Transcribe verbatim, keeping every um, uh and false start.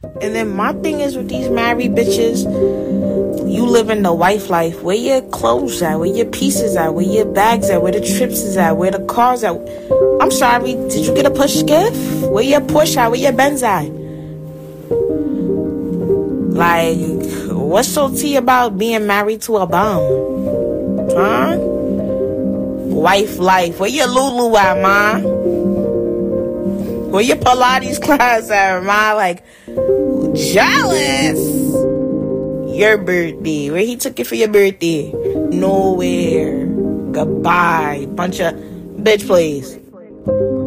And then my thing is with these married bitches, you living the wife life. Where your clothes at? Where your pieces at? Where your bags at? Where the trips is at? Where the cars at? I'm sorry, did you get a push gift? Where your Porsche at? Where your Benz at? Like, what's so tea about being married to a bum? Huh? Wife life. Where your Lulu at, ma? Where your Pilates class at, ma? Like, jealous. Your birthday. Where he took it for your birthday? Nowhere. Goodbye. Bunch of bitch, please.